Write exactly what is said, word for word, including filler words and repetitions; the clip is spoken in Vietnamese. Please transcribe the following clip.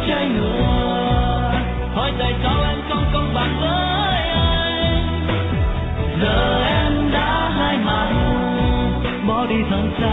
trái ngựa. Hỏi tại sao em không công bằng với anh? Giờ em đã hai mặt, bỏ đi thật xa.